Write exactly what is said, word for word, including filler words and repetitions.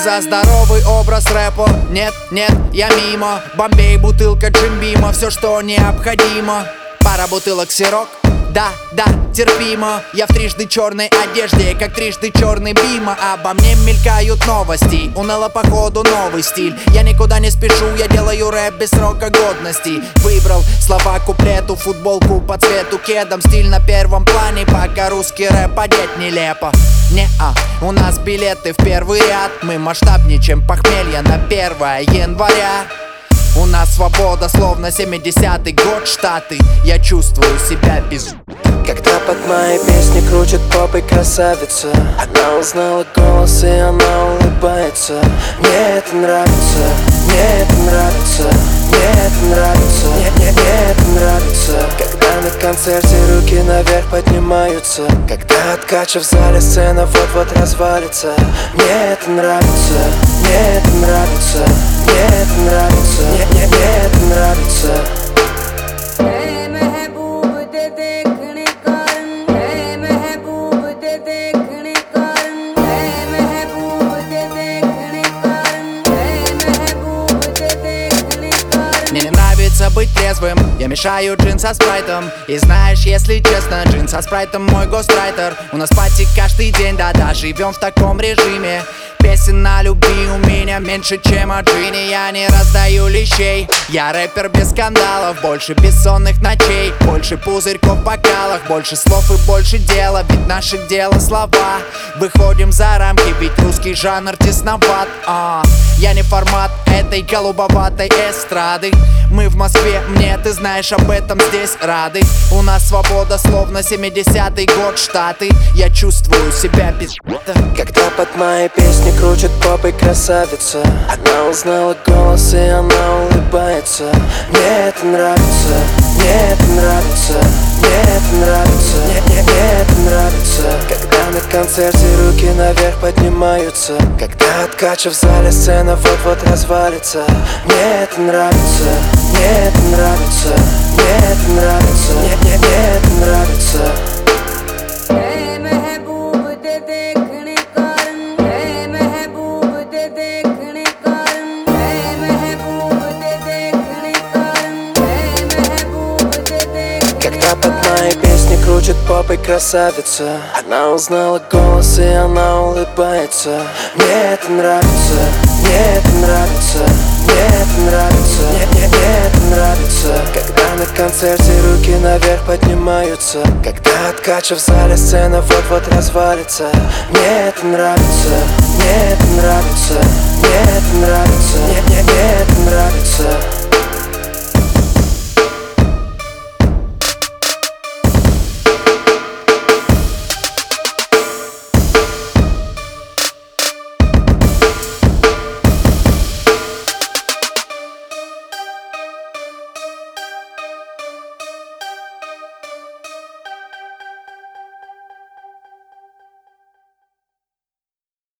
за здоровый образ рэпа. Нет, нет, я мимо. Бомбей, бутылка Джимбима, все, что необходимо. Пара бутылок сирок, да, да, терпимо. Я в трижды черной одежде, как трижды черный бима. Обо мне мелькают новости, уныло походу новый стиль. Я никуда не спешу, я делаю рэп без срока годности. Выбрал слова куплету, футболку по цвету кедом. Стиль на первом плане, пока русский рэп одеть нелепо. Не-а, у нас билеты в первый ряд. Мы масштабнее, чем похмелье на первое января. У нас свобода, словно семидесятый год, Штаты. Я чувствую себя без... Когда под моей песни крутит попой красавица, она узнала голос и она улыбается. Мне это нравится, мне это нравится, мне это нравится, мне, мне, мне это нравится. Когда на концерте руки наверх поднимаются, когда от кача в зале сцена вот-вот развалится. Мне это нравится, мне это нравится, мне это нравится, мне, мне, мне это нравится. Мне не нравится быть трезвым, я мешаю джин со спрайтом. И знаешь, если честно, джин со спрайтом мой гострайтер. У нас пати каждый день, да-да, живем в таком режиме. Песен на любви у меня меньше, чем о джине. Я не раздаю лещей, я рэпер без скандалов. Больше бессонных ночей, больше пузырьков в бокалах. Больше слов и больше дела, ведь наше дело слова. Выходим за рамки, ведь русский жанр тесноват. а, Я не формат этой голубоватой эстрады. Мы в Москве, мне ты знаешь об этом здесь рады. У нас свобода, словно семидесятый год, Штаты. Я чувствую себя без... Когда под моей песни крутит попой красавица, она узнала голос и она улыбается. Мне это нравится, мне это нравится, мне это нравится, мне, мне, мне это нравится. Когда на концерте руки наверх поднимаются, когда от кача в зале сцена вот-вот развалится. Мне это нравится, мне это нравится, мне это нравится, мне, мне, мне это нравится. Когда под моей песни крутит попой красавица, она узнала голос и она улыбается. Мне это нравится, мне это нравится, мне это нравится, мне, мне, мне это нравится. Когда на концерте руки наверх поднимаются, когда от кача в зале сцена вот-вот развалится. Мне это нравится, мне это нравится, мне это нравится, мне, мне, мне это нравится.